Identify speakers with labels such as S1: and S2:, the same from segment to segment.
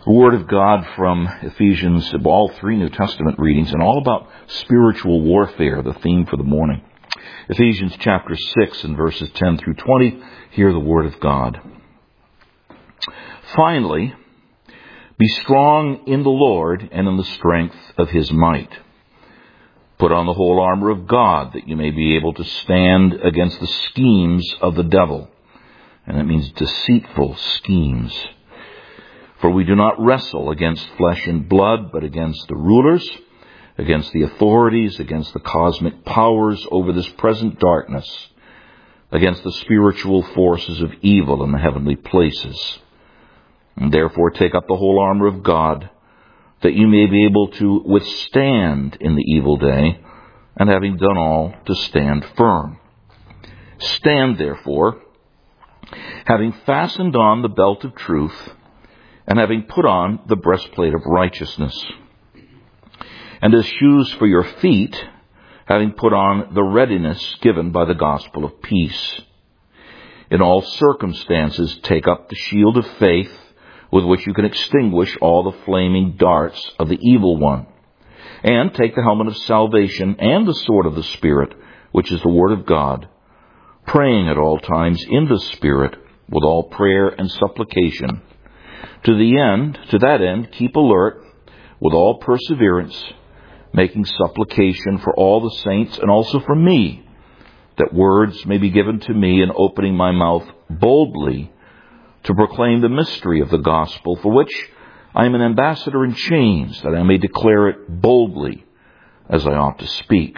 S1: The Word of God from Ephesians, all three New Testament readings, and all about spiritual warfare, the theme for the morning. Ephesians chapter 6 and verses 10 through 20, hear the Word of God. Finally, be strong in the Lord and in the strength of His might. Put on the whole armor of God, that you may be able to stand against the schemes of the devil. And that means deceitful schemes. For we do not wrestle against flesh and blood, but against the rulers, against the authorities, against the cosmic powers over this present darkness, against the spiritual forces of evil in the heavenly places. And therefore take up the whole armor of God, that you may be able to withstand in the evil day, and having done all, to stand firm. Stand therefore, having fastened on the belt of truth, and having put on the breastplate of righteousness. And as shoes for your feet, having put on the readiness given by the gospel of peace. In all circumstances take up the shield of faith, with which you can extinguish all the flaming darts of the evil one. And take the helmet of salvation and the sword of the Spirit, which is the Word of God, praying at all times in the Spirit, with all prayer and supplication. To that end, keep alert with all perseverance, making supplication for all the saints and also for me, that words may be given to me in opening my mouth boldly to proclaim the mystery of the gospel, for which I am an ambassador in chains, that I may declare it boldly as I ought to speak.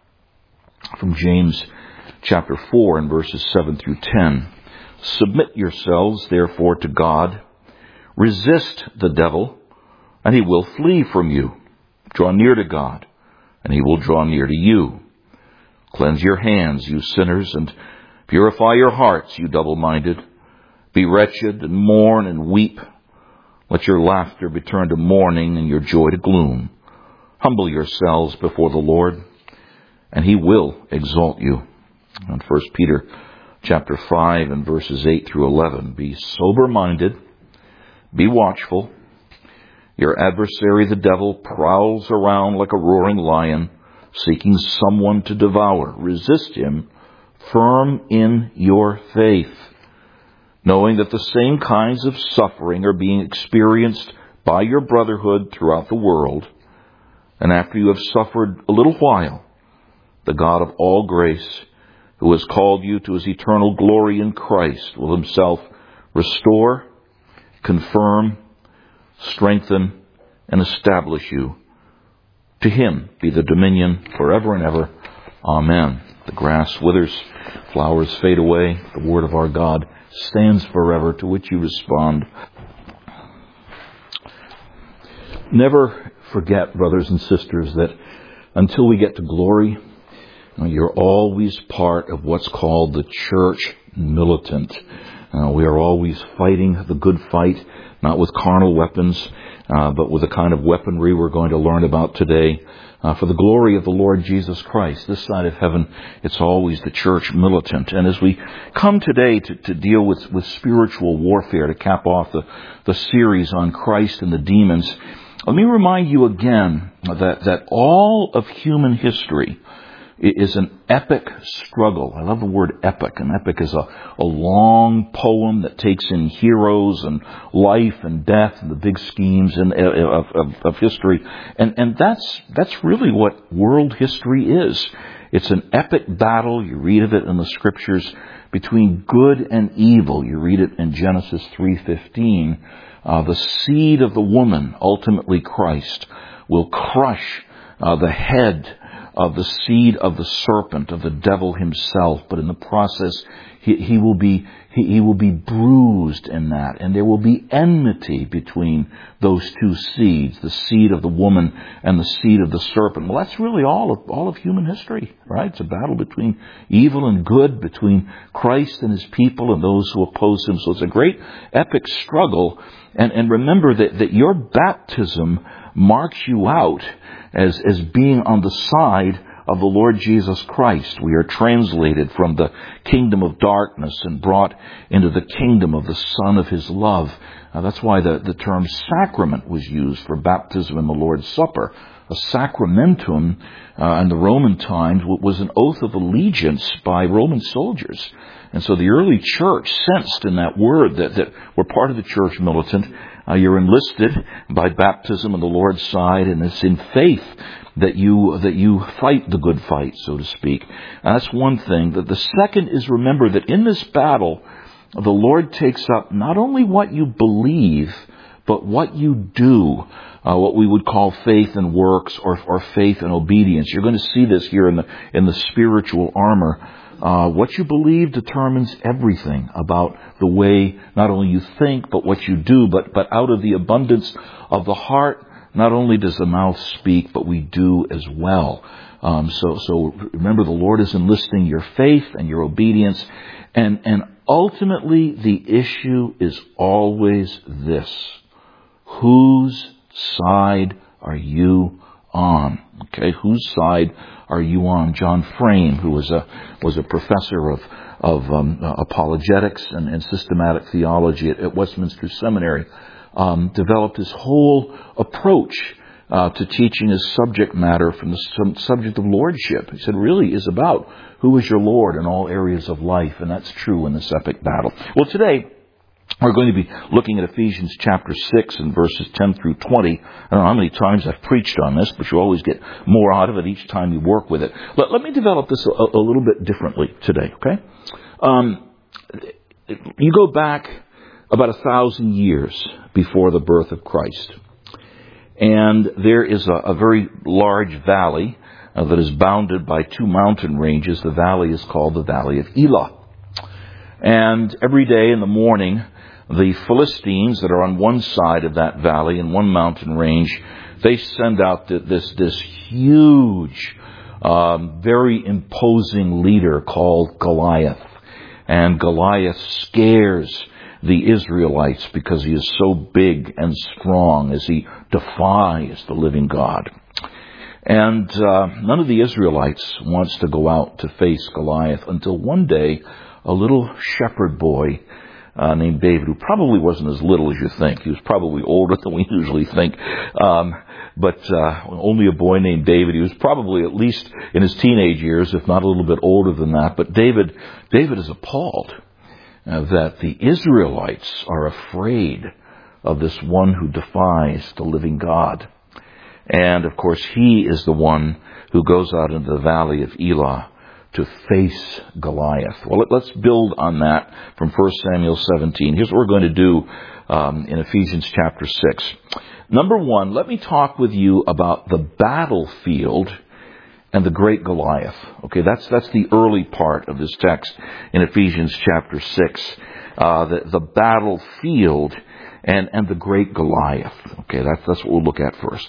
S1: From James chapter 4 and verses 7 through 10. Submit yourselves, therefore, to God. Resist the devil, and he will flee from you. Draw near to God, and he will draw near to you. Cleanse your hands, you sinners, and purify your hearts, you double-minded. Be wretched, and mourn, and weep. Let your laughter be turned to mourning, and your joy to gloom. Humble yourselves before the Lord, and he will exalt you. And 1 Peter chapter 5 and verses 8 through 11. Be sober-minded. Be watchful. Your adversary, the devil, prowls around like a roaring lion, seeking someone to devour. Resist him, firm in your faith, knowing that the same kinds of suffering are being experienced by your brotherhood throughout the world. And after you have suffered a little while, the God of all grace, who has called you to his eternal glory in Christ, will himself restore, confirm, strengthen, and establish you. To him be the dominion forever and ever. Amen. The grass withers, flowers fade away. The word of our God stands forever, to which you respond. Never forget, brothers and sisters, that until we get to glory, you're always part of what's called the church militant. We are always fighting the good fight, not with carnal weapons, but with the kind of weaponry we're going to learn about today. For the glory of the Lord Jesus Christ, this side of heaven, it's always the church militant. And as we come today to deal with spiritual warfare, to cap off the series on Christ and the demons, let me remind you again that all of human history is an epic struggle. I love the word epic. An epic is a long poem that takes in heroes and life and death and the big schemes of history. And that's really what world history is. It's an epic battle. You read of it in the scriptures between good and evil. You read it in Genesis 3:15. The seed of the woman, ultimately Christ, will crush the head of the seed of the serpent, of the devil himself. But in the process, he will be bruised in that. And there will be enmity between those two seeds, the seed of the woman and the seed of the serpent. Well, that's really all of human history, right? It's a battle between evil and good, between Christ and his people and those who oppose him. So it's a great epic struggle. And remember that your baptism marks you out as being on the side of the Lord Jesus Christ. We are translated from the kingdom of darkness and brought into the kingdom of the Son of his love. That's why the term sacrament was used for baptism and the Lord's Supper. A sacramentum in the Roman times was an oath of allegiance by Roman soldiers. And so the early church sensed in that word that we're part of the church militant. You're enlisted by baptism on the Lord's side, and it's in faith that you fight the good fight, so to speak. And that's one thing. The second is, remember that in this battle, the Lord takes up not only what you believe, but what you do, what we would call faith and works, or faith and obedience. You're going to see this here in the spiritual armor. What you believe determines everything about the way not only you think, but what you do. But out of the abundance of the heart, not only does the mouth speak, but we do as well. So remember, the Lord is enlisting your faith and your obedience. And ultimately, the issue is always this: whose side are you on? Okay, whose side are you on? John Frame, who was a professor of apologetics and systematic theology at Westminster Seminary, developed his whole approach to teaching his subject matter from the subject of lordship. He said, really is about who is your Lord in all areas of life, and that's true in this epic battle. Well, today we're going to be looking at Ephesians chapter 6 and verses 10 through 20. I don't know how many times I've preached on this, but you always get more out of it each time you work with it. Let me develop this a little bit differently today, okay? You go back about 1,000 years before the birth of Christ, and there is a very large valley that is bounded by two mountain ranges. The valley is called the Valley of Elah. And every day in the morning, the Philistines that are on one side of that valley in one mountain range, they send out this huge, very imposing leader called Goliath. And Goliath scares the Israelites because he is so big and strong as he defies the living God. And none of the Israelites wants to go out to face Goliath until one day a little shepherd boy named David, who probably wasn't as little as you think. He was probably older than we usually think. But only a boy named David. He was probably at least in his teenage years, if not a little bit older than that. But David is appalled that the Israelites are afraid of this one who defies the living God. And, of course, he is the one who goes out into the Valley of Elah to face Goliath. Well, let's build on that from 1 Samuel 17. Here's what we're going to do in Ephesians chapter 6. Number one, let me talk with you about the battlefield and the great Goliath. Okay, that's the early part of this text in Ephesians chapter 6. The battlefield and the great Goliath. Okay, that's what we'll look at first.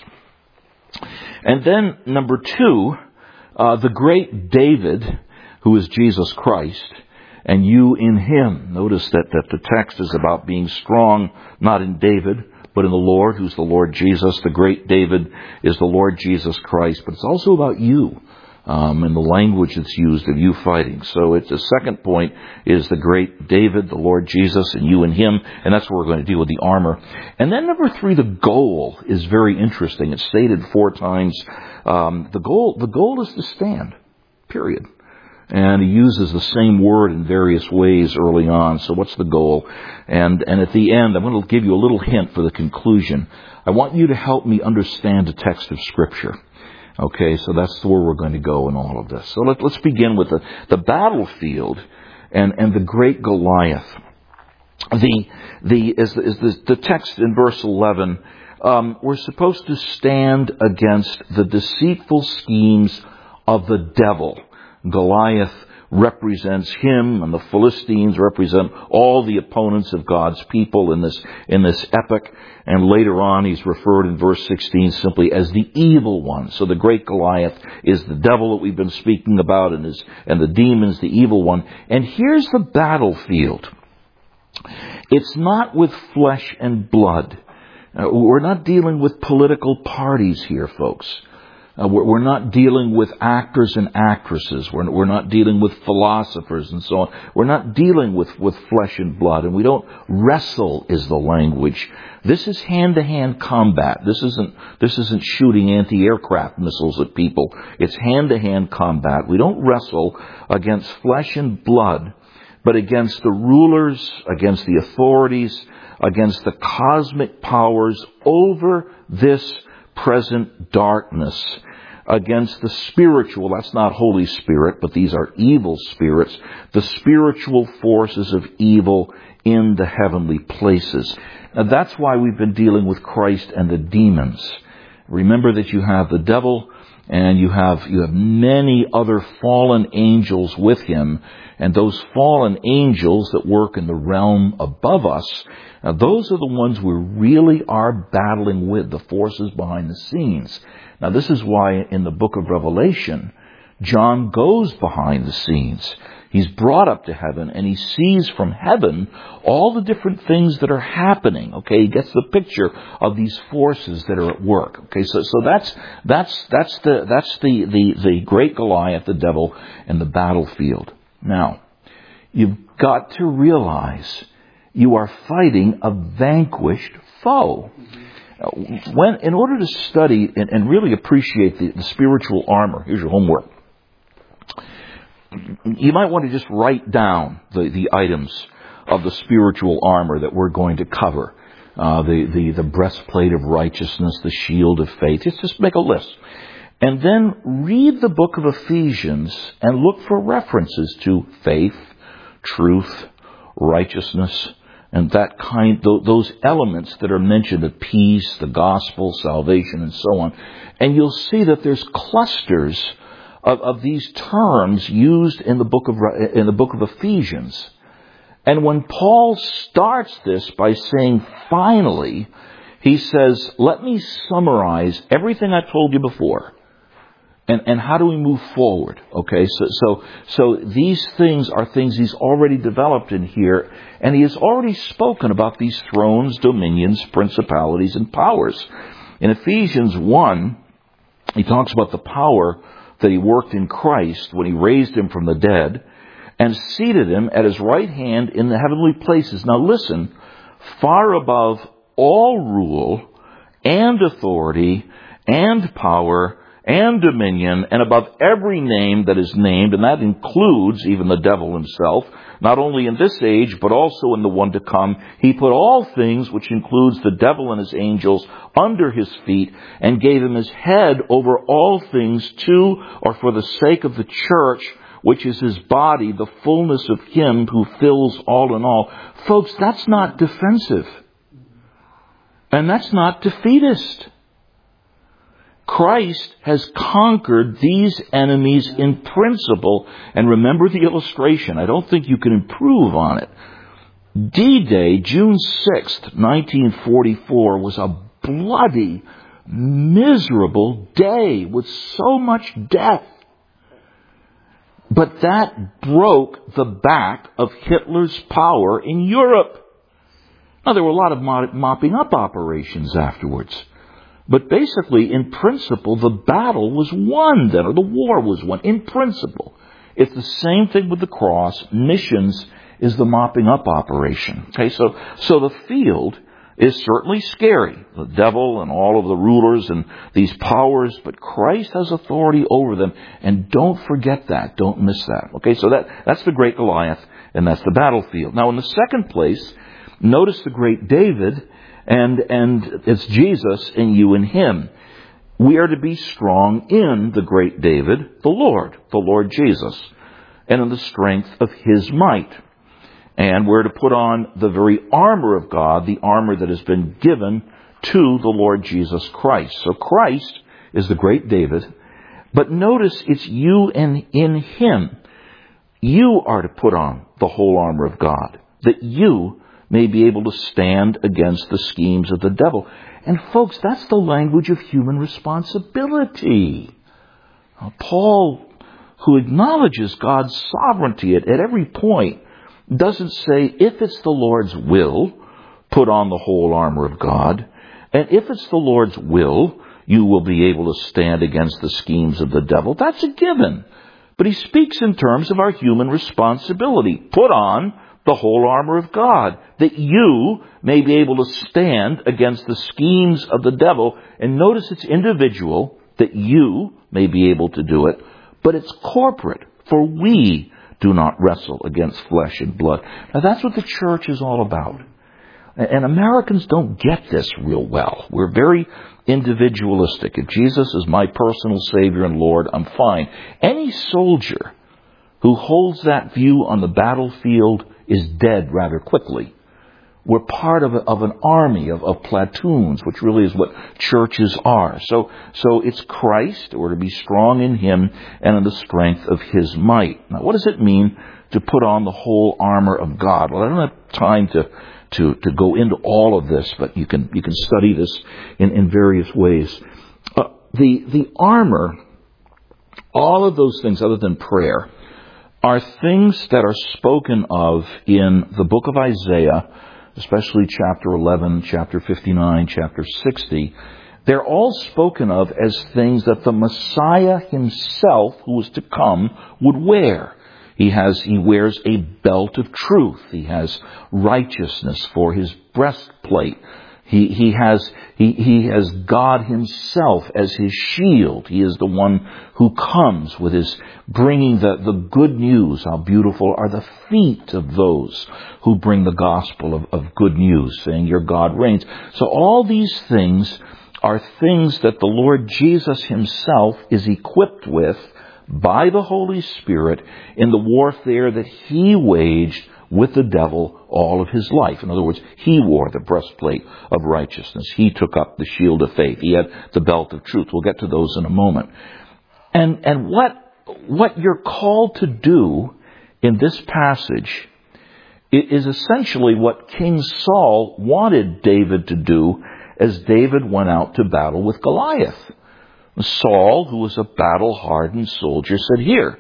S1: And then, number two, the great David, who is Jesus Christ, and you in him. Notice that the text is about being strong, not in David, but in the Lord, who's the Lord Jesus. The great David is the Lord Jesus Christ, but it's also about you, and the language that's used of you fighting. So the second point is the great David, the Lord Jesus, and you and him, and that's what we're going to deal with, the armor. And then number three, the goal is very interesting. It's stated 4 times. The goal is to stand, period. And he uses the same word in various ways early on. So what's the goal? And at the end, I'm going to give you a little hint for the conclusion. I want you to help me understand the text of Scripture. Okay, so that's where we're going to go in all of this. So let's begin with the battlefield and the great Goliath. The text in verse 11, we're supposed to stand against the deceitful schemes of the devil. Goliath represents him, and the Philistines represent all the opponents of God's people in this epic. And later on, he's referred in verse 16 simply as the evil one. So the great Goliath is the devil that we've been speaking about, and the demons, the evil one. And here's the battlefield. It's not with flesh and blood. We're not dealing with political parties here, folks. We're not dealing with actors and actresses. We're not dealing with philosophers and so on. We're not dealing with flesh and blood. And we don't wrestle is the language. This is hand-to-hand combat. This isn't shooting anti-aircraft missiles at people. It's hand-to-hand combat. We don't wrestle against flesh and blood, but against the rulers, against the authorities, against the cosmic powers over this present darkness, against the spiritual, that's not Holy Spirit, but these are evil spirits, the spiritual forces of evil in the heavenly places. Now that's why we've been dealing with Christ and the demons. Remember that you have the devil and you have many other fallen angels with him, and those fallen angels that work in the realm above us, now those are the ones we really are battling with, the forces behind the scenes. Now this is why in the book of Revelation, John goes behind the scenes. He's brought up to heaven and he sees from heaven all the different things that are happening. Okay, he gets the picture of these forces that are at work. Okay, so that's the great Goliath, the devil, and the battlefield. Now, you've got to realize you are fighting a vanquished foe. In order to study and really appreciate the spiritual armor, here's your homework. You might want to just write down the items of the spiritual armor that we're going to cover. The breastplate of righteousness, the shield of faith. Just make a list. And then read the book of Ephesians and look for references to faith, truth, righteousness, and that those elements that are mentioned of peace, the gospel, salvation, and so on. And you'll see that there's clusters of these terms used in the book of Ephesians. And when Paul starts this by saying finally, he says, let me summarize everything I told you before. And how do we move forward? Okay, so these things are things he's already developed in here, and he has already spoken about these thrones, dominions, principalities, and powers. In Ephesians 1, he talks about the power that he worked in Christ when he raised him from the dead and seated him at his right hand in the heavenly places. Now listen, far above all rule and authority and power and dominion, and above every name that is named, and that includes even the devil himself, not only in this age, but also in the one to come. He put all things, which includes the devil and his angels, under his feet, and gave him his head over all things to, or for the sake of the church, which is his body, the fullness of him who fills all in all. Folks, that's not defensive. And that's not defeatist. Christ has conquered these enemies in principle. And remember the illustration. I don't think you can improve on it. D-Day, June 6th, 1944, was a bloody, miserable day with so much death. But that broke the back of Hitler's power in Europe. Now, there were a lot of mopping up operations afterwards. But basically, in principle, the battle was won then, or the war was won, in principle. It's the same thing with the cross. Missions is the mopping up operation. Okay, so the field is certainly scary. The devil and all of the rulers and these powers, but Christ has authority over them. And don't forget that. Don't miss that. Okay, so that's the great Goliath, and that's the battlefield. Now, in the second place, notice the great David, and it's Jesus and you and him. We are to be strong in the great David, the Lord Jesus, and in the strength of his might. And we're to put on the very armor of God, the armor that has been given to the Lord Jesus Christ. So Christ is the great David, but notice it's you and in him. You are to put on the whole armor of God, that you may be able to stand against the schemes of the devil. And folks, that's the language of human responsibility. Paul, who acknowledges God's sovereignty at every point, doesn't say, if it's the Lord's will, put on the whole armor of God. And if it's the Lord's will, you will be able to stand against the schemes of the devil. That's a given. But he speaks in terms of our human responsibility. Put on the whole armor of God, that you may be able to stand against the schemes of the devil. And notice it's individual, that you may be able to do it, but it's corporate, for we do not wrestle against flesh and blood. Now that's what the church is all about. And Americans don't get this real well. We're very individualistic. If Jesus is my personal Savior and Lord, I'm fine. Any soldier who holds that view on the battlefield is dead rather quickly. We're part of an army of platoons, which really is what churches are. So it's Christ. We're to be strong in Him and in the strength of His might. Now, what does it mean to put on the whole armor of God? Well, I don't have time to go into all of this, but you can study this in various ways. The armor, all of those things other than prayer, are things that are spoken of in the book of Isaiah, especially chapter 11, chapter 59, chapter 60. They're all spoken of as things that the Messiah Himself, who was to come, would wear. He wears a belt of truth. He has righteousness for his breastplate. He has God Himself as his shield. He is the one who comes with his bringing the good news. How beautiful are the feet of those who bring the gospel of good news, saying, your God reigns. So all these things are things that the Lord Jesus Himself is equipped with by the Holy Spirit in the warfare that He waged with the devil all of His life. In other words, He wore the breastplate of righteousness. He took up the shield of faith. He had the belt of truth. We'll get to those in a moment. And what you're called to do in this passage is essentially what King Saul wanted David to do as David went out to battle with Goliath. Saul, who was a battle-hardened soldier, said, here,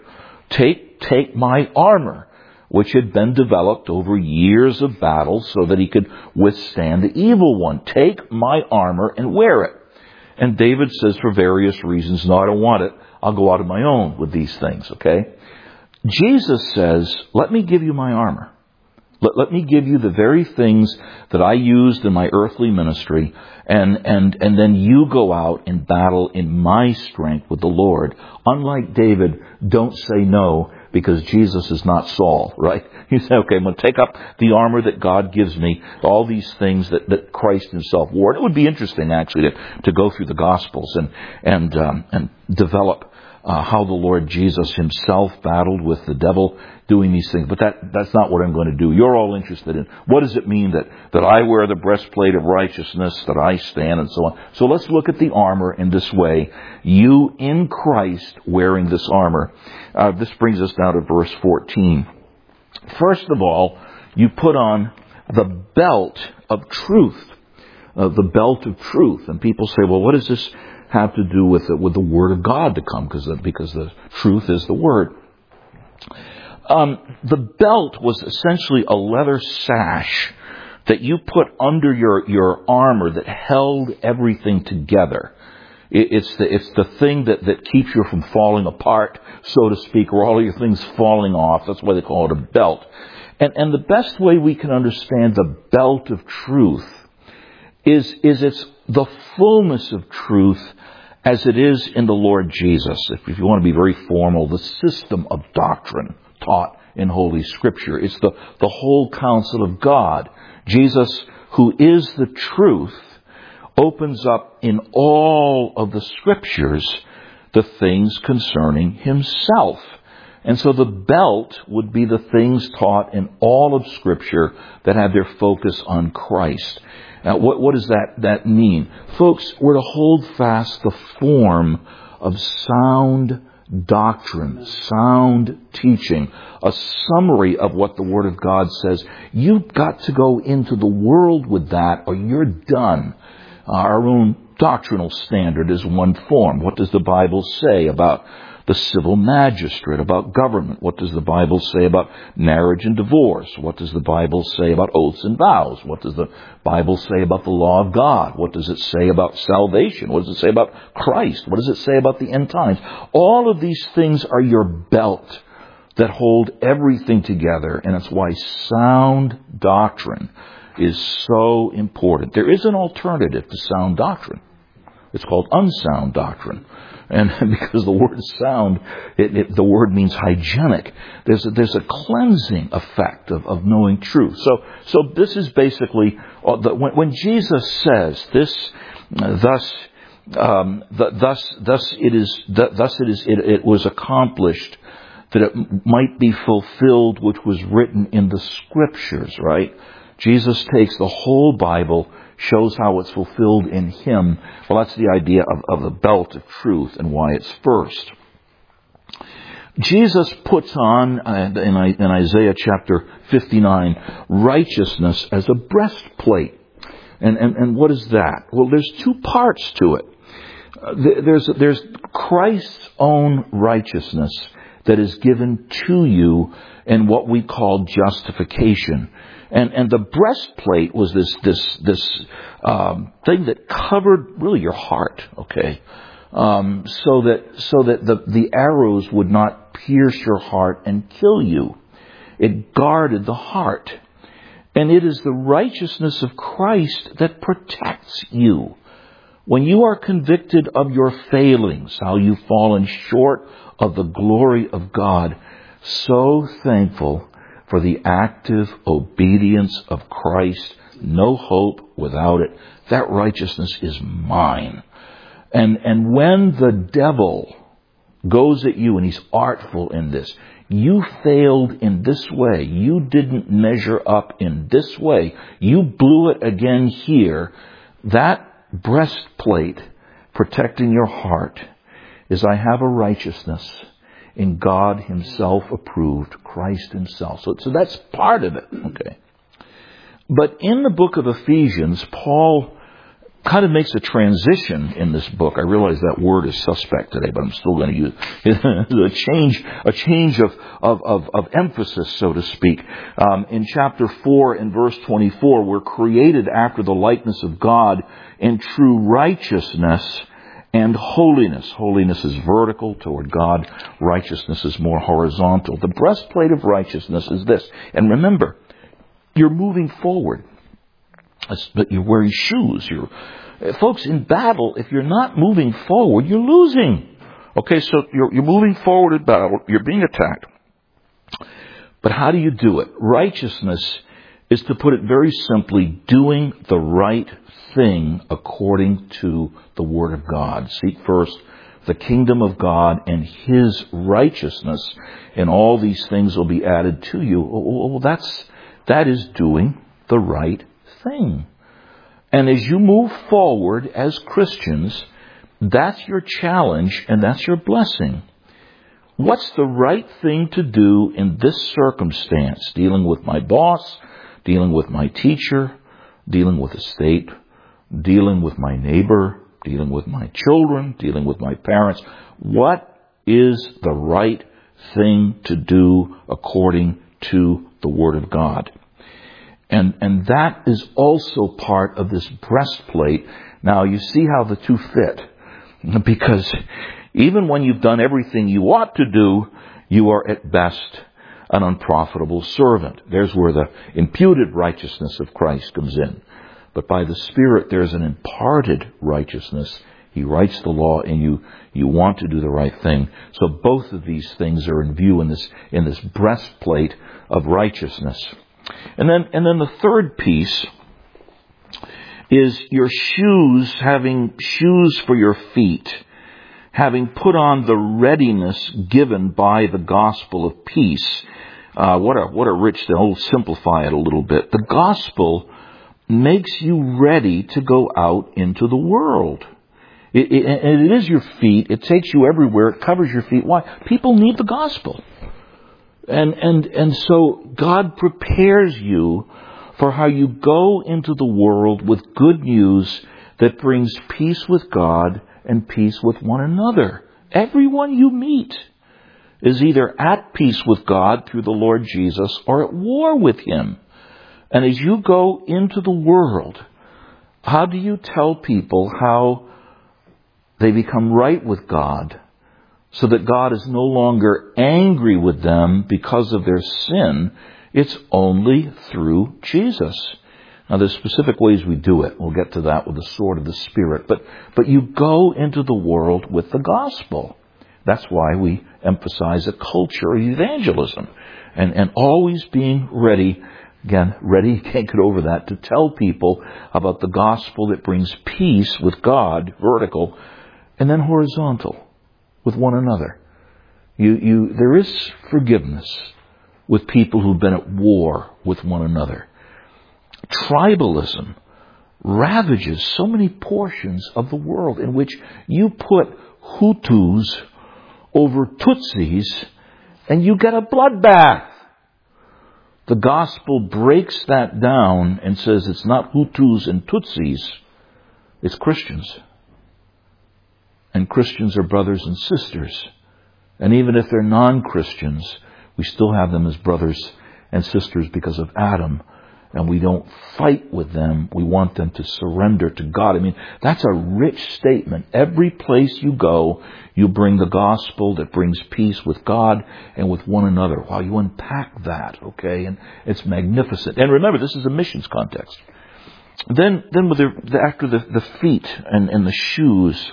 S1: take my armor, which had been developed over years of battle so that he could withstand the evil one. Take my armor and wear it. And David says, for various reasons, no, I don't want it. I'll go out on my own with these things, okay? Jesus says, let me give you my armor. Let me give you the very things that I used in my earthly ministry, and then you go out and battle in my strength with the Lord. Unlike David, don't say no, because Jesus is not Saul, right? You say, okay, I'm going to take up the armor that God gives me, all these things that Christ Himself wore. And it would be interesting, actually, to go through the Gospels and develop how the Lord Jesus Himself battled with the devil doing these things. But that's not what I'm going to do. You're all interested in what does it mean that I wear the breastplate of righteousness, that I stand, and so on. So let's look at the armor in this way. You in Christ wearing this armor. This brings us now to verse 14. First of all, you put on the belt of truth. The belt of truth. And people say, well, what does this have to do with the Word of God to come? Because the truth is the Word. The belt was essentially a leather sash that you put under your armor that held everything together. It's the thing that keeps you from falling apart, so to speak, or all of your things falling off. That's why they call it a belt. And the best way we can understand the belt of truth is it's the fullness of truth as it is in the Lord Jesus. If you want to be very formal, the system of doctrine taught in Holy Scripture. It's the whole counsel of God. Jesus, who is the truth, opens up in all of the Scriptures the things concerning Himself. And so the belt would be the things taught in all of Scripture that have their focus on Christ. Now, what does that mean? Folks, we're to hold fast the form of sound doctrine, sound teaching, a summary of what the Word of God says. You've got to go into the world with that or you're done. Our own doctrinal standard is one form. What does the Bible say about the civil magistrate, about government? What does the Bible say about marriage and divorce? What does the Bible say about oaths and vows? What does the Bible say about the law of God? What does it say about salvation? What does it say about Christ? What does it say about the end times? All of these things are your belt that hold everything together, and it's why sound doctrine is so important. There is an alternative to sound doctrine. It's called unsound doctrine. And because the word sound, the word means hygienic. There's a cleansing effect of knowing truth. So this is basically, when Jesus says this, it was accomplished that it might be fulfilled which was written in the Scriptures, right? Jesus takes the whole Bible, shows how it's fulfilled in Him. Well, that's the idea of the belt of truth and why it's first. Jesus puts on, in Isaiah chapter 59, righteousness as a breastplate. And what is that? Well, there's two parts to it. There's Christ's own righteousness that is given to you in what we call justification. And the breastplate was this thing that covered really your heart, okay? So that the arrows would not pierce your heart and kill you. It guarded the heart. And it is the righteousness of Christ that protects you. When you are convicted of your failings, how you've fallen short of the glory of God, so thankful for the active obedience of Christ, no hope without it. That righteousness is mine. And when the devil goes at you, and he's artful in this, you failed in this way, you didn't measure up in this way, you blew it again here, that breastplate protecting your heart is, I have a righteousness in God Himself approved, Christ Himself. So that's part of it, okay? But in the book of Ephesians, Paul kind of makes a transition in this book. I realize that word is suspect today, but I'm still going to use it. a change of emphasis, so to speak. In chapter 4 and verse 24, we're created after the likeness of God in true righteousness and holiness. Holiness is vertical toward God. Righteousness is more horizontal. The breastplate of righteousness is this. And remember, you're moving forward. But you're wearing shoes. Folks, in battle, if you're not moving forward, you're losing. Okay, so you're moving forward in battle. You're being attacked. But how do you do it? Righteousness is, to put it very simply, doing the right thing according to the Word of God. Seek first the kingdom of God and His righteousness, and all these things will be added to you. Well, that is doing the right thing. And as you move forward as Christians, that's your challenge and that's your blessing. What's the right thing to do in this circumstance? Dealing with my boss, dealing with my teacher, dealing with the state, dealing with my neighbor, dealing with my children, dealing with my parents. What is the right thing to do according to the Word of God? And that is also part of this breastplate. Now, you see how the two fit. Because even when you've done everything you ought to do, you are at best an unprofitable servant. There's where the imputed righteousness of Christ comes in. But by the Spirit, there's an imparted righteousness. He writes the law, and you want to do the right thing. So both of these things are in view in this breastplate of righteousness. And then the third piece is your shoes, having shoes for your feet, having put on the readiness given by the gospel of peace. What a rich thing. I'll simplify it a little bit. The gospel makes you ready to go out into the world. It is your feet. It takes you everywhere. It covers your feet. Why? People need the gospel. And so God prepares you for how you go into the world with good news that brings peace with God and peace with one another. Everyone you meet is either at peace with God through the Lord Jesus or at war with Him. And as you go into the world, how do you tell people how they become right with God so that God is no longer angry with them because of their sin? It's only through Jesus. Now, there's specific ways we do it. We'll get to that with the sword of the Spirit. But you go into the world with the gospel. That's why we emphasize a culture of evangelism and always being ready. Again, ready, you can't get over that, to tell people about the gospel that brings peace with God, vertical, and then horizontal, with one another. There is forgiveness with people who've been at war with one another. Tribalism ravages so many portions of the world in which you put Hutus over Tutsis and you get a bloodbath. The gospel breaks that down and says it's not Hutus and Tutsis, it's Christians. And Christians are brothers and sisters. And even if they're non-Christians, we still have them as brothers and sisters because of Adam. And we don't fight with them. We want them to surrender to God. I mean, that's a rich statement. Every place you go, you bring the gospel that brings peace with God and with one another. Wow, you unpack that, okay? And it's magnificent. And remember, this is a missions context. Then with after the feet and the shoes,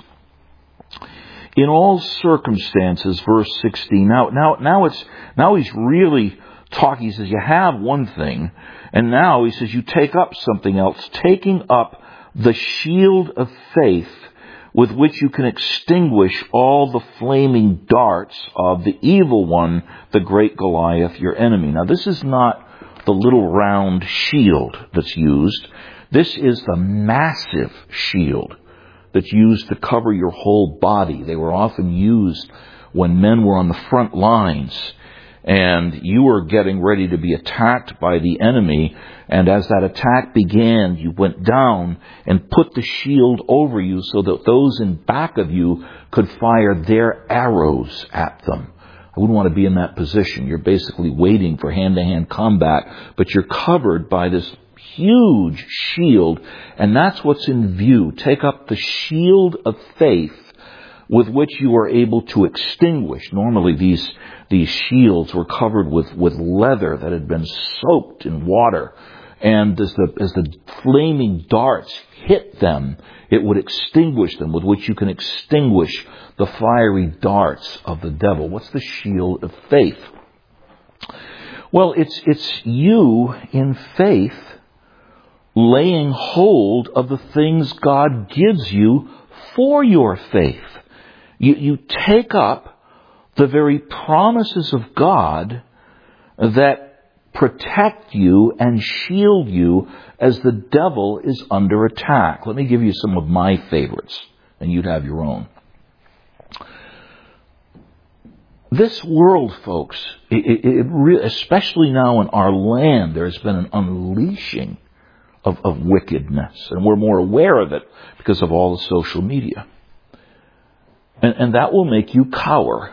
S1: in all circumstances, verse 16. Now he's really talking. He says you have one thing, and now he says you take up something else, taking up the shield of faith with which you can extinguish all the flaming darts of the evil one, the great Goliath, your enemy. Now this is not the little round shield that's used. This is the massive shield that's used to cover your whole body. They were often used when men were on the front lines and you were getting ready to be attacked by the enemy. And as that attack began, you went down and put the shield over you so that those in back of you could fire their arrows at them. I wouldn't want to be in that position. You're basically waiting for hand-to-hand combat, but you're covered by this huge shield, and that's what's in view. Take up the shield of faith with which you are able to extinguish. Normally these shields were covered with leather that had been soaked in water, and as the flaming darts hit them, it would extinguish them, with which you can extinguish the fiery darts of the devil. What's the shield of faith? Well, it's you in faith laying hold of the things God gives you for your faith. You take up the very promises of God that protect you and shield you as the devil is under attack. Let me give you some of my favorites, and you'd have your own. This world, folks, especially now in our land, there's been an unleashing of wickedness, and we're more aware of it because of all the social media. And that will make you cower.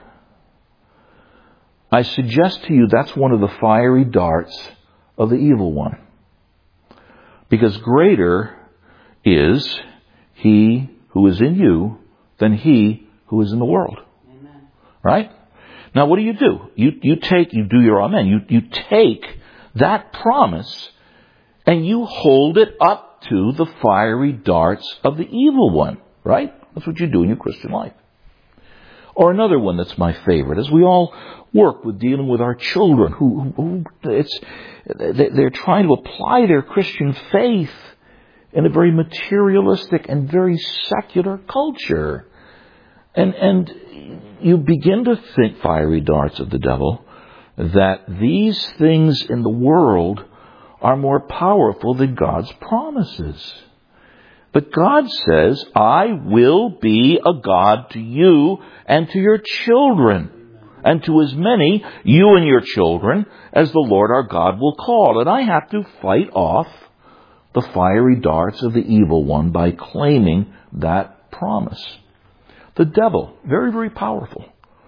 S1: I suggest to you that's one of the fiery darts of the evil one. Because greater is he who is in you than he who is in the world. Amen. Right? Now what do? You do your amen. You take that promise and you hold it up to the fiery darts of the evil one. Right? That's what you do in your Christian life. Or another one that's my favorite, as we all work with dealing with our children who they're trying to apply their Christian faith in a very materialistic and very secular culture. And you begin to think, fiery darts of the devil, that these things in the world are more powerful than God's promises. But God says, I will be a God to you and to your children, and to as many, you and your children, as the Lord our God will call. And I have to fight off the fiery darts of the evil one by claiming that promise. The devil, very, very powerful.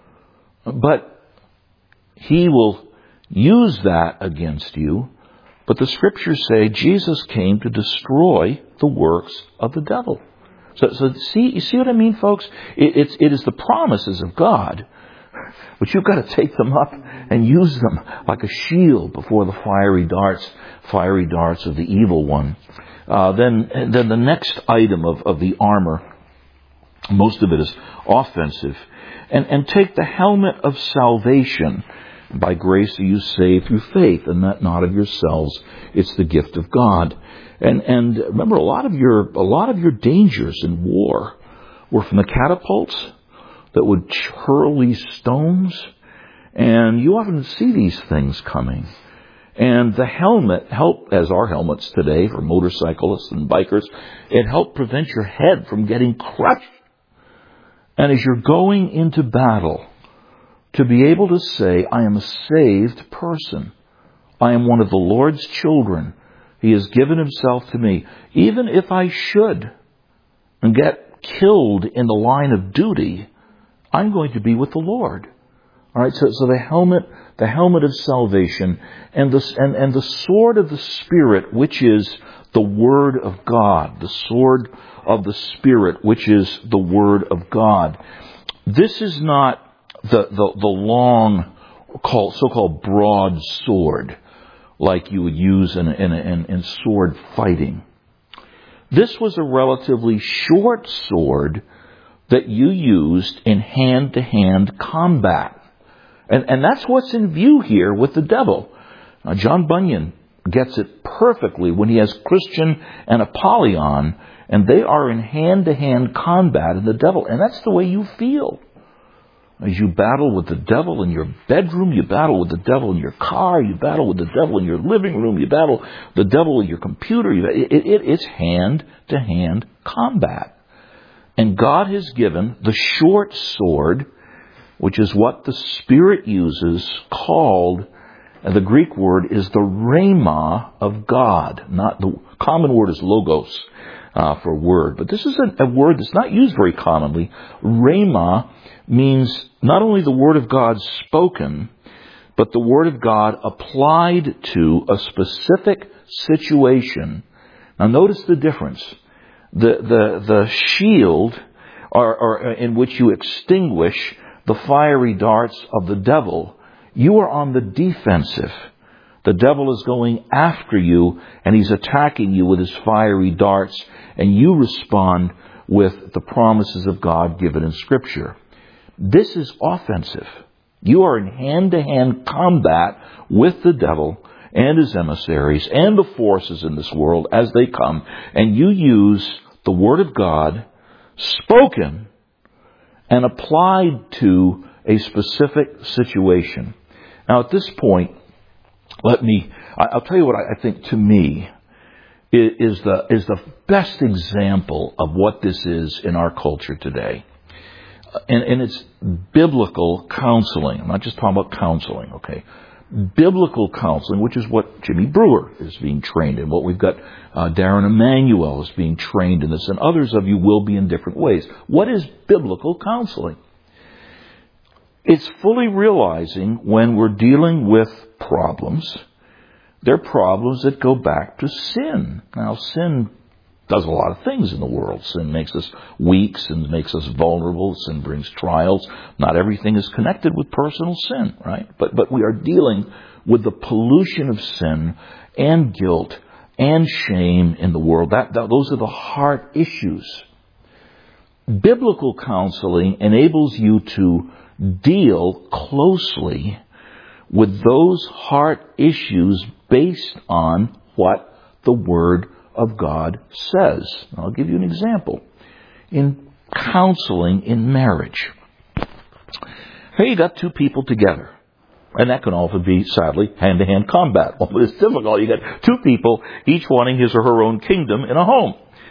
S1: But he will use that against you. But the Scriptures say Jesus came to destroy the works of the devil. So you see what I mean, folks? It is the promises of God, but you've got to take them up and use them like a shield before the fiery darts of the evil one. Then the next item of the armor, most of it is offensive, and take the helmet of salvation. By grace are you saved through faith, and that not of yourselves; it's the gift of God. And remember, a lot of your dangers in war were from the catapults that would hurl these stones, and you often see these things coming. And the helmet helped, as our helmets today for motorcyclists and bikers, it helped prevent your head from getting crushed. And as you're going into battle, to be able to say, I am a saved person. I am one of the Lord's children. He has given Himself to me. Even if I should and get killed in the line of duty, I'm going to be with the Lord. All right. So the helmet of salvation, and the sword of the Spirit, which is the Word of God. The sword of the Spirit, which is the Word of God. This is not the long, so-called broad sword, like you would use in sword fighting. This was a relatively short sword that you used in hand-to-hand combat. And that's what's in view here with the devil. Now, John Bunyan gets it perfectly when he has Christian and Apollyon, and they are in hand-to-hand combat in the devil. And that's the way you feel. As you battle with the devil in your bedroom, you battle with the devil in your car, you battle with the devil in your living room, you battle the devil with your computer. It's hand-to-hand combat. And God has given the short sword, which is what the Spirit uses, called, and the Greek word is the rhema of God. Not the common word is logos for word, but this is a word that's not used very commonly. Rhema means not only the Word of God spoken, but the Word of God applied to a specific situation. Now notice the difference. The shield or in which you extinguish the fiery darts of the devil, you are on the defensive. The devil is going after you, and he's attacking you with his fiery darts, and you respond with the promises of God given in Scripture. This is offensive. You are in hand-to-hand combat with the devil and his emissaries and the forces in this world as they come, and you use the Word of God spoken and applied to a specific situation. Now, at this point, I'll tell you what I think to me is the best example of what this is in our culture today. And it's biblical counseling. I'm not just talking about counseling, okay? Biblical counseling, which is what Jimmy Brewer is being trained in, what we've got Darren Emanuel is being trained in this, and others of you will be in different ways. What is biblical counseling? It's fully realizing when we're dealing with problems, they're problems that go back to sin. Now, sin does a lot of things in the world. Sin makes us weak. Sin makes us vulnerable. Sin brings trials. Not everything is connected with personal sin, right? But we are dealing with the pollution of sin and guilt and shame in the world. Those are the heart issues. Biblical counseling enables you to deal closely with those heart issues based on what the Word of God says. I'll give you an example. In counseling in marriage, here you got two people together, and that can often be, sadly, hand-to-hand combat. Well, it's difficult. You got two people, each wanting his or her own kingdom in a home,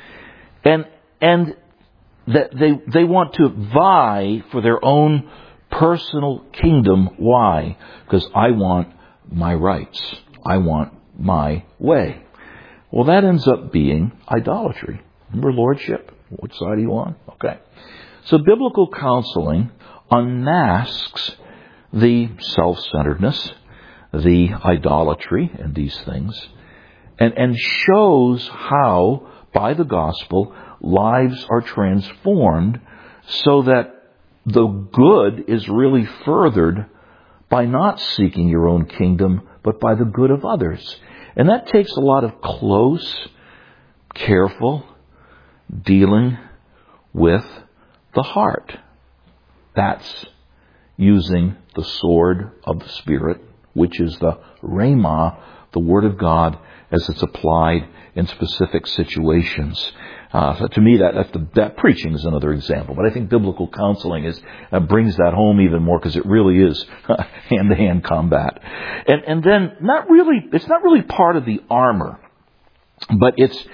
S1: and that they want to vie for their own personal kingdom. Why? Because I want my rights. I want my way. Well, that ends up being idolatry. Remember lordship? Which side are you on? Okay. So biblical counseling unmasks the self-centeredness, the idolatry and these things, and shows how, by the gospel, lives are transformed so that the good is really furthered by not seeking your own kingdom, but by the good of others. And that takes a lot of close, careful dealing with the heart. That's using the sword of the Spirit, which is the Rhema, the Word of God, as it's applied in specific situations. So to me, that preaching is another example. But I think biblical counseling brings that home even more, because it really is hand-to-hand combat. And then it's not really part of the armor, but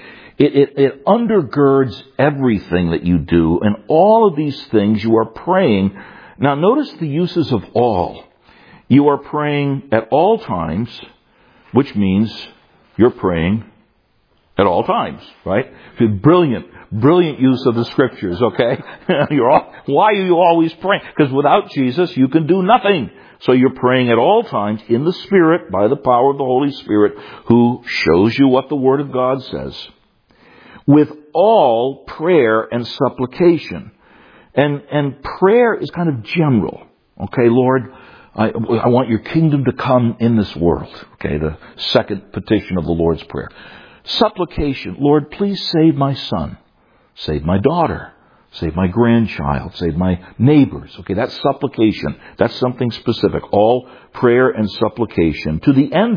S1: it undergirds everything that you do. And all of these things you are praying. Now notice the uses of all. You are praying at all times, which means you're praying at all times, right? Brilliant use of the Scriptures, okay? Why are you always praying? Because without Jesus, you can do nothing. So you're praying at all times in the Spirit, by the power of the Holy Spirit, who shows you what the Word of God says. With all prayer and supplication. And prayer is kind of general. Okay, Lord, I want your kingdom to come in this world. Okay, the second petition of the Lord's Prayer. Supplication, Lord, please save my son, save my daughter, save my grandchild, save my neighbors. Okay, that's supplication. That's something specific. All prayer and supplication. To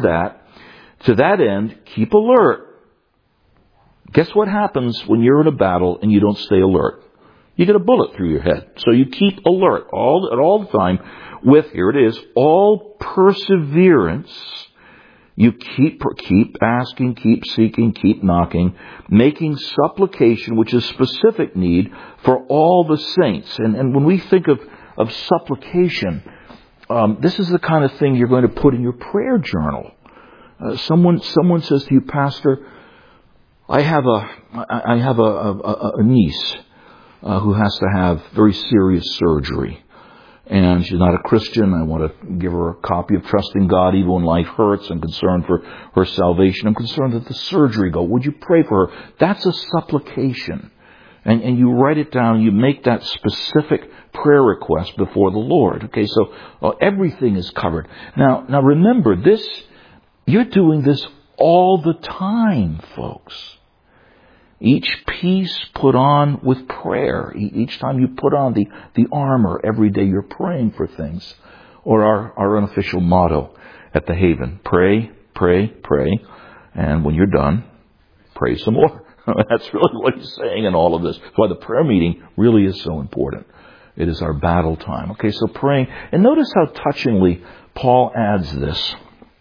S1: that end, keep alert. Guess what happens when you're in a battle and you don't stay alert? You get a bullet through your head. So you keep alert at all the time with, here it is, all perseverance. You keep asking, keep seeking, keep knocking, making supplication, which is specific need for all the saints. And when we think of supplication, this is the kind of thing you're going to put in your prayer journal. Someone says to you, Pastor, I have a niece who has to have very serious surgery. And she's not a Christian. I want to give her a copy of Trusting God Even When Life Hurts. I'm concerned for her salvation. I'm concerned that the surgery go. Would you pray for her? That's a supplication. And you write it down. You make that specific prayer request before the Lord. Okay, so everything is covered. Now remember this. You're doing this all the time, folks. Each piece put on with prayer. Each time you put on the armor, every day you're praying for things. Or our unofficial motto at the Haven, pray, pray, pray. And when you're done, pray some more. That's really what he's saying in all of this. That's why the prayer meeting really is so important. It is our battle time. Okay, so praying. And notice how touchingly Paul adds this.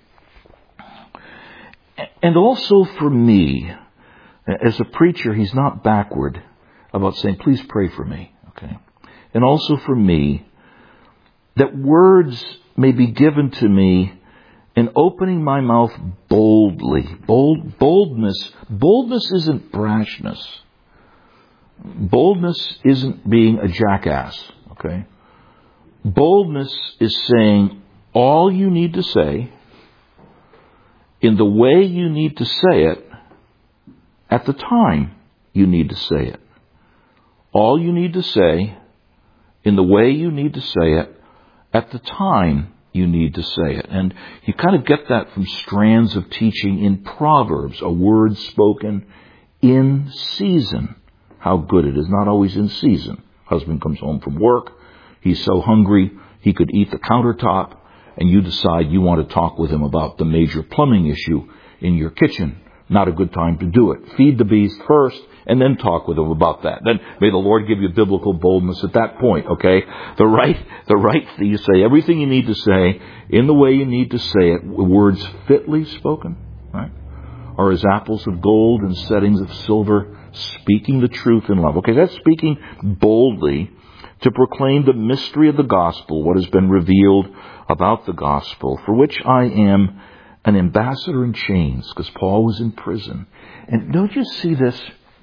S1: And also for me, as a preacher, he's not backward about saying, please pray for me. Okay. And also for me, that words may be given to me in opening my mouth boldly. Boldness isn't brashness. Boldness isn't being a jackass. Okay. Boldness is saying all you need to say in the way you need to say it at the time you need to say it. All you need to say in the way you need to say it at the time you need to say it. And you kind of get that from strands of teaching in Proverbs, a word spoken in season. How good it is, not always in season. Husband comes home from work, he's so hungry he could eat the countertop, and you decide you want to talk with him about the major plumbing issue in your kitchen. Not a good time to do it. Feed the beast first, and then talk with him about that. Then may the Lord give you biblical boldness at that point, okay? The right thing, you say everything you need to say in the way you need to say it, words fitly spoken, right? Are as apples of gold and settings of silver, speaking the truth in love. Okay, that's speaking boldly to proclaim the mystery of the gospel, what has been revealed about the gospel, for which I am an ambassador in chains, because Paul was in prison. And don't you see this?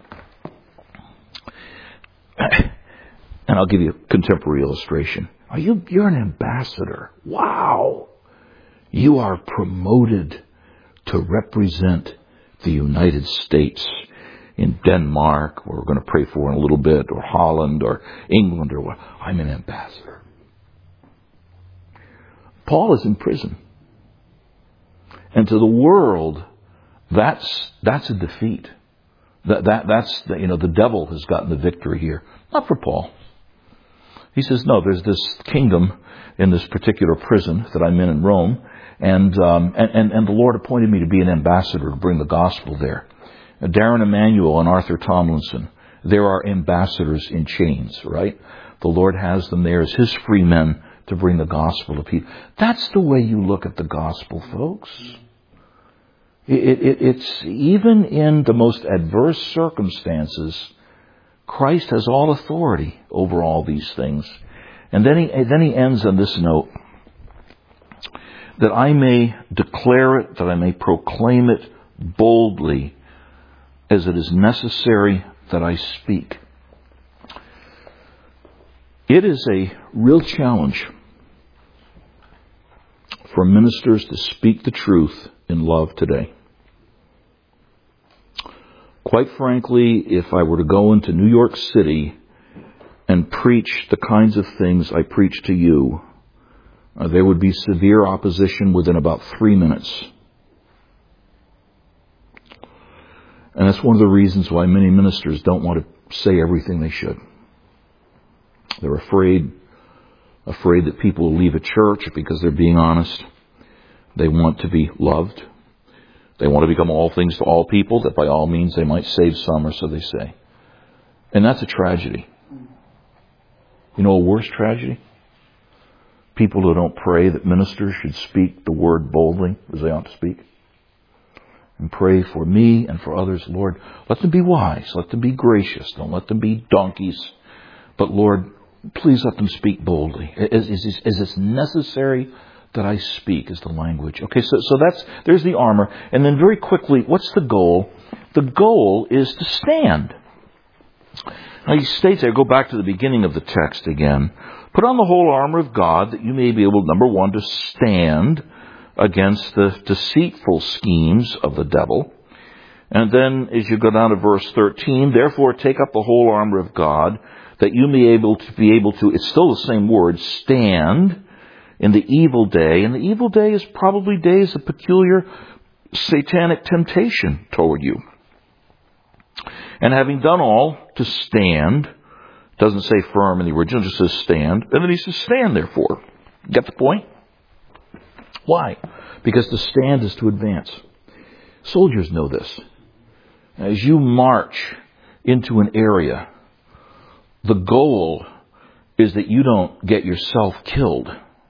S1: And I'll give you a contemporary illustration. You're an ambassador. Wow! You are promoted to represent the United States in Denmark, where we're going to pray for in a little bit, or Holland, or England, or what. I'm an ambassador. Paul is in prison. And to the world, that's a defeat. That's the devil has gotten the victory here. Not for Paul. He says, no, there's this kingdom in this particular prison that I'm in Rome, and the Lord appointed me to be an ambassador to bring the gospel there. Darren Emanuel and Arthur Tomlinson, there are ambassadors in chains, right? The Lord has them there as His free men to bring the gospel to people. That's the way you look at the gospel, folks. It's even in the most adverse circumstances, Christ has all authority over all these things. And then he ends on this note, that I may declare it, that I may proclaim it boldly, as it is necessary that I speak. It is a real challenge for ministers to speak the truth in love today. Quite frankly, if I were to go into New York City and preach the kinds of things I preach to you, there would be severe opposition within about 3 minutes. And that's one of the reasons why many ministers don't want to say everything they should. They're afraid that people will leave a church because they're being honest. They want to be loved. They want to become all things to all people, that by all means they might save some, or so they say. And that's a tragedy. You know a worse tragedy? People who don't pray that ministers should speak the word boldly as they ought to speak. And pray for me and for others. Lord, let them be wise. Let them be gracious. Don't let them be donkeys. But Lord, please let them speak boldly. As it's necessary that I speak is the language. Okay, so there's the armor. And then very quickly, what's the goal? The goal is to stand. Now he states there, go back to the beginning of the text again. Put on the whole armor of God that you may be able, number one, to stand against the deceitful schemes of the devil. And then as you go down to verse 13, therefore take up the whole armor of God that you may be able to, it's still the same word, stand in the evil day. And the evil day is probably days of peculiar satanic temptation toward you. And having done all, to stand, doesn't say firm in the original, just says stand. And then he says stand therefore. Get the point? Why? Because to stand is to advance. Soldiers know this. As you march into an area, the goal is that you don't get yourself killed.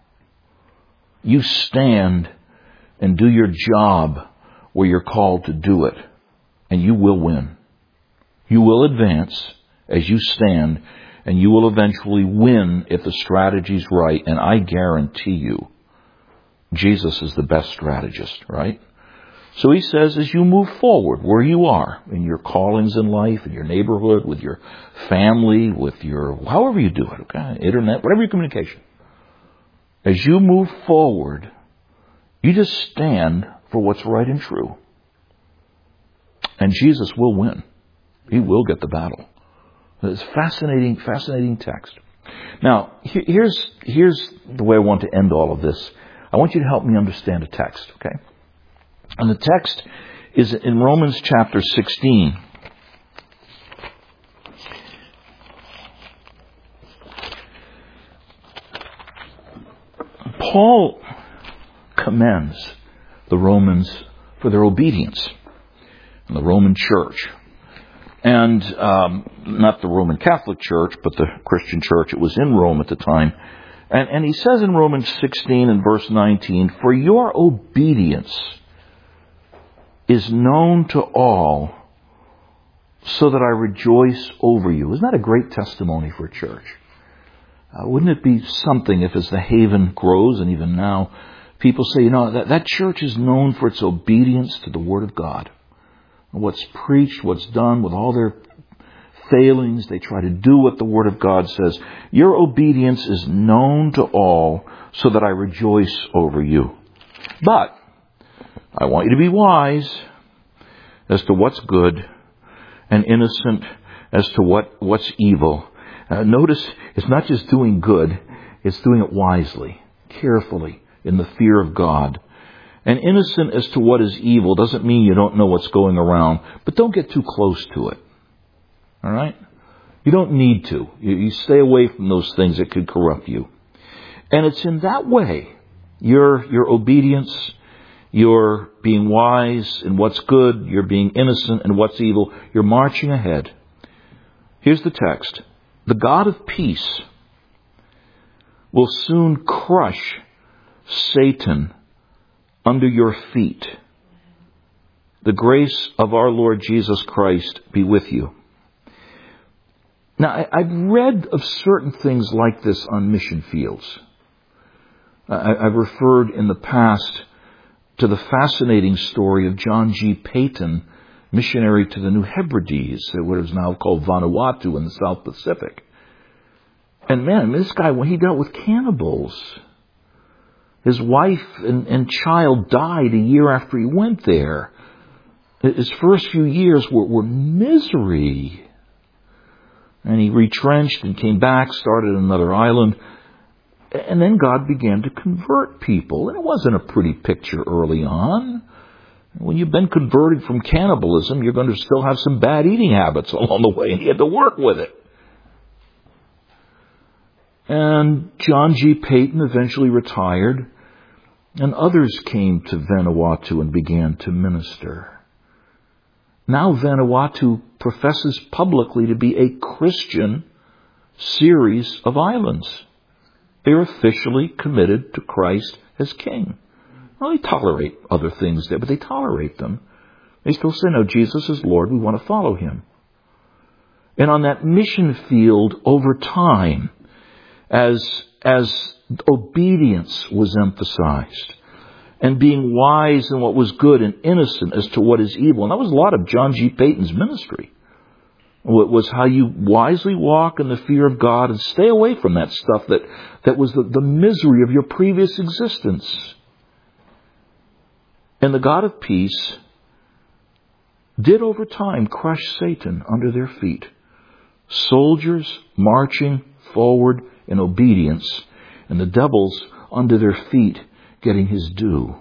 S1: You stand and do your job where you're called to do it, and you will win. You will advance as you stand, and you will eventually win if the strategy's right, and I guarantee you, Jesus is the best strategist, right? So he says, as you move forward where you are, in your callings in life, in your neighborhood, with your family, with your, however you do it, okay, internet, whatever your communication. As you move forward, you just stand for what's right and true. And Jesus will win. He will get the battle. It's fascinating, fascinating text. Now, here's the way I want to end all of this. I want you to help me understand a text, okay? And the text is in Romans chapter 16. Paul commends the Romans for their obedience in the Roman church. And not the Roman Catholic Church, but the Christian church. It was in Rome at the time. And he says in Romans 16 and verse 19, for your obedience is known to all, so that I rejoice over you. Isn't that a great testimony for a church? Wouldn't it be something if as the Haven grows, and even now, People say, that church is known for its obedience to the Word of God. What's preached, what's done, with all their failings, they try to do what the Word of God says. Your obedience is known to all, so that I rejoice over you. But I want you to be wise as to what's good and innocent as to what's evil. Notice, it's not just doing good, it's doing it wisely, carefully, in the fear of God. And innocent as to what is evil doesn't mean you don't know what's going around, but don't get too close to it. All right? You don't need to. You stay away from those things that could corrupt you. And it's in that way, your obedience, you're being wise in what's good, you're being innocent in what's evil, you're marching ahead. Here's the text. The God of peace will soon crush Satan under your feet. The grace of our Lord Jesus Christ be with you. Now, I've read of certain things like this on mission fields. I've referred in the past to the fascinating story of John G. Peyton, missionary to the New Hebrides, what is now called Vanuatu in the South Pacific. And man, this guy, when he dealt with cannibals, his wife and child died a year after he went there. His first few years were misery. And he retrenched and came back, started another island. And then God began to convert people. And it wasn't a pretty picture early on. When you've been converted from cannibalism, you're going to still have some bad eating habits along the way. And he had to work with it. And John G. Peyton eventually retired. And others came to Vanuatu and began to minister. Now Vanuatu professes publicly to be a Christian series of islands. They're officially committed to Christ as King. Well, they tolerate other things there, but they tolerate them. They still say, no, Jesus is Lord, we want to follow Him. And on that mission field, over time, as obedience was emphasized, and being wise in what was good and innocent as to what is evil, and that was a lot of John G. Peyton's ministry. It was how you wisely walk in the fear of God and stay away from that stuff that was the misery of your previous existence. And the God of peace did over time crush Satan under their feet. Soldiers marching forward in obedience, and the devils under their feet getting his due.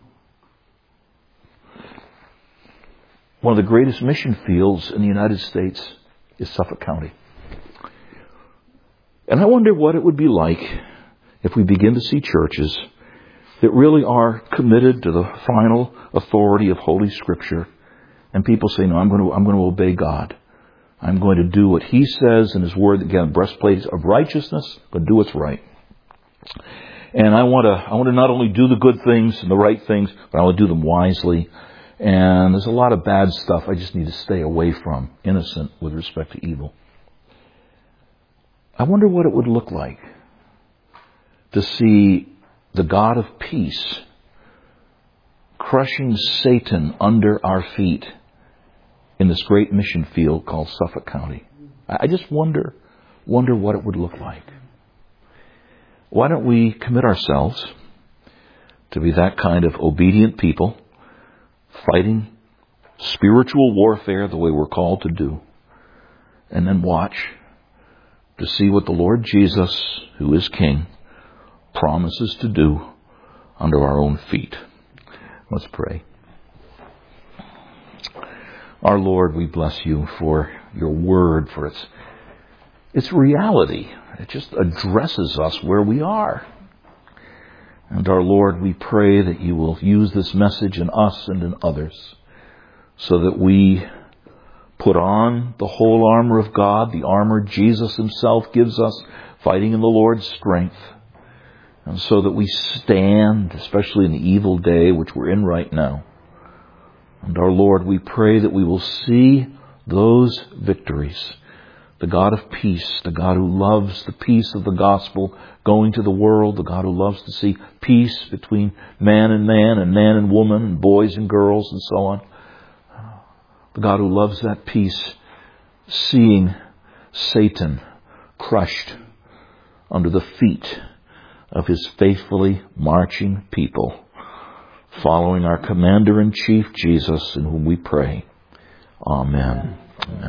S1: One of the greatest mission fields in the United States is Suffolk County. And I wonder what it would be like if we begin to see churches that really are committed to the final authority of Holy Scripture, and people say, no, I'm going to obey God. I'm going to do what He says in His Word. Again, breastplate of righteousness, but do what's right. And I want to not only do the good things and the right things, but I want to do them wisely. And there's a lot of bad stuff I just need to stay away from, innocent with respect to evil. I wonder what it would look like to see the God of peace crushing Satan under our feet in this great mission field called Suffolk County. I just wonder what it would look like. Why don't we commit ourselves to be that kind of obedient people, fighting spiritual warfare the way we're called to do, and then watch to see what the Lord Jesus, who is King, promises to do under our own feet. Let's pray. Our Lord, we bless You for Your Word, for its reality. It just addresses us where we are. And our Lord, we pray that You will use this message in us and in others so that we put on the whole armor of God, the armor Jesus Himself gives us, fighting in the Lord's strength, and so that we stand, especially in the evil day which we're in right now. And our Lord, we pray that we will see those victories the God of peace, the God who loves the peace of the gospel going to the world, the God who loves to see peace between man and woman, and boys and girls, and so on. The God who loves that peace, seeing Satan crushed under the feet of His faithfully marching people, following our Commander-in-Chief, Jesus, in whom we pray. Amen. Amen.